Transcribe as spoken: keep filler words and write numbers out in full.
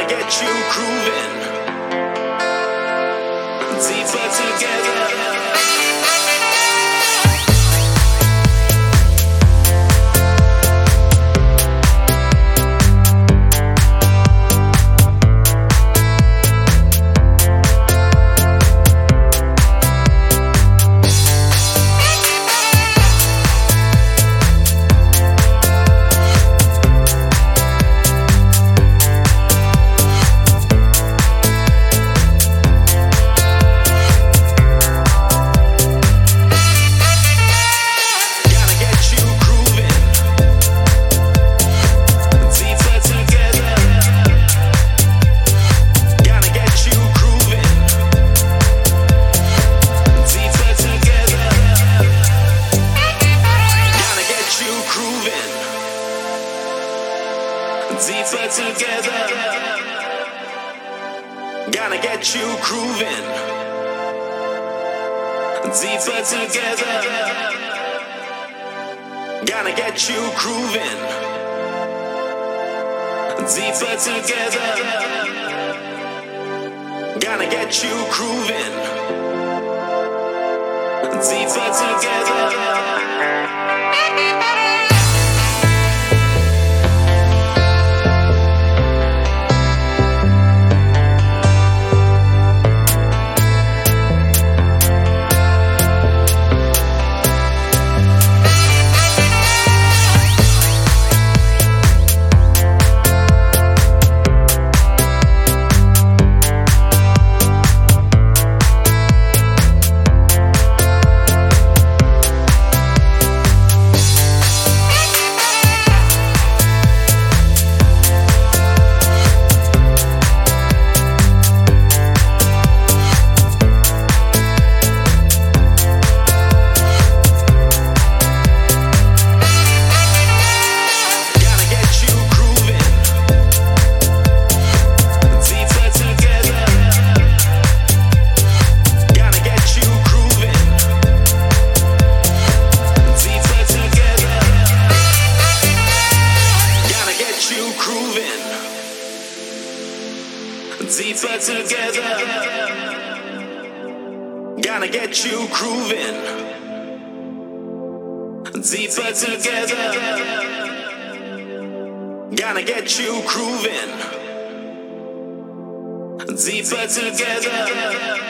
get you grooving deeper together. Deeper together, gonna get you grooving. Deeper together, gonna get you grooving. Deeper together, gonna get you grooving. Deeper together. Deeper together, gonna get you grooving. Deeper together, gonna get you grooving. Deeper together.